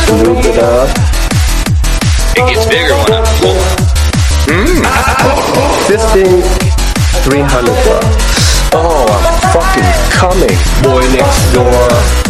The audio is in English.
Loop it up. It gets bigger when I'm full. This thing, $300. Oh, I'm fucking coming. Boy next door.